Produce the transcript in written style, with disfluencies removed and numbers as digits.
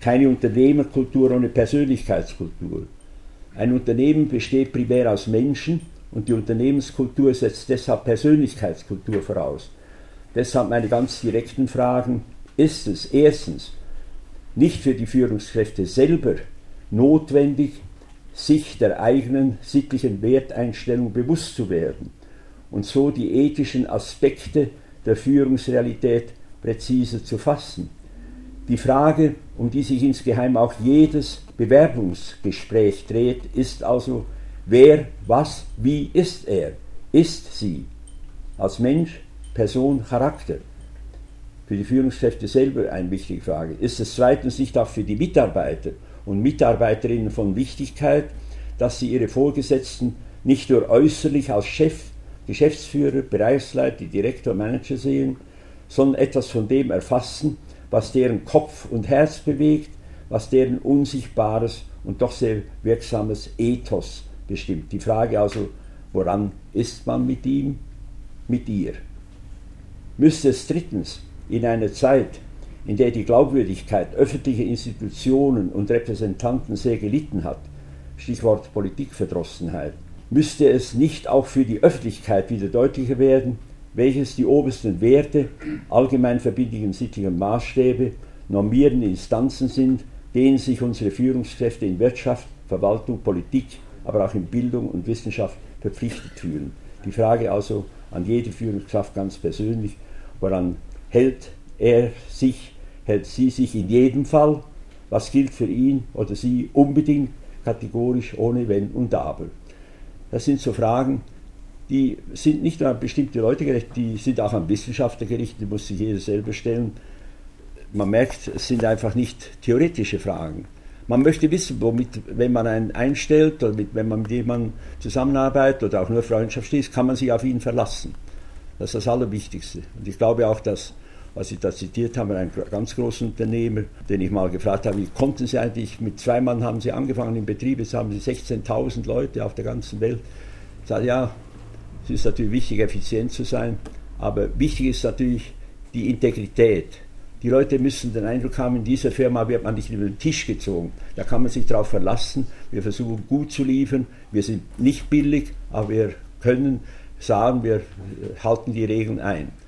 keine Unternehmerkultur ohne Persönlichkeitskultur. Ein Unternehmen besteht primär aus Menschen und die Unternehmenskultur setzt deshalb Persönlichkeitskultur voraus. Deshalb meine ganz direkten Fragen: Ist es erstens nicht für die Führungskräfte selber notwendig, sich der eigenen sittlichen Werteinstellung bewusst zu werden und so die ethischen Aspekte der Führungsrealität präziser zu fassen? Die Frage, um die sich insgeheim auch jedes Bewerbungsgespräch dreht, ist also: Wer, was, wie ist er? Ist sie als Mensch, Person, Charakter? Für die Führungskräfte selber eine wichtige Frage. Ist es zweitens nicht auch für die Mitarbeiter und Mitarbeiterinnen von Wichtigkeit, dass sie ihre Vorgesetzten nicht nur äußerlich als Chef, Geschäftsführer, Bereichsleiter, Direktor, Manager sehen, sondern etwas von dem erfassen, was deren Kopf und Herz bewegt, was deren unsichtbares und doch sehr wirksames Ethos bestimmt? Die Frage also: Woran ist man mit ihm, mit ihr? Müsste es drittens in einer Zeit, in der die Glaubwürdigkeit öffentlicher Institutionen und Repräsentanten sehr gelitten hat, Stichwort Politikverdrossenheit, müsste es nicht auch für die Öffentlichkeit wieder deutlicher werden, welches die obersten Werte, allgemein verbindlichen sittlichen Maßstäbe, normierende Instanzen sind, denen sich unsere Führungskräfte in Wirtschaft, Verwaltung, Politik, aber auch in Bildung und Wissenschaft verpflichtet fühlen? Die Frage also an jede Führungskraft ganz persönlich: Woran hält sie sich in jedem Fall? Was gilt für ihn oder sie unbedingt, kategorisch, ohne Wenn und Aber? Das sind so Fragen, die sind nicht nur an bestimmte Leute gerichtet, die sind auch an Wissenschaftler gerichtet, die muss sich jeder selber stellen. Man merkt, es sind einfach nicht theoretische Fragen. Man möchte wissen, womit, wenn man einen einstellt oder wenn man mit jemandem zusammenarbeitet oder auch nur Freundschaft schließt, kann man sich auf ihn verlassen. Das ist das Allerwichtigste. Und ich glaube auch, dass, was Sie da zitiert haben, einen ganz großen Unternehmer, den ich mal gefragt habe, wie konnten Sie eigentlich, mit 2 Mann haben Sie angefangen im Betrieb, jetzt haben Sie 16.000 Leute auf der ganzen Welt. Ich sage, ja, es ist natürlich wichtig, effizient zu sein, aber wichtig ist natürlich die Integrität. Die Leute müssen den Eindruck haben, in dieser Firma wird man nicht über den Tisch gezogen. Da kann man sich darauf verlassen. Wir versuchen gut zu liefern. Wir sind nicht billig, aber wir können sagen, wir halten die Regeln ein.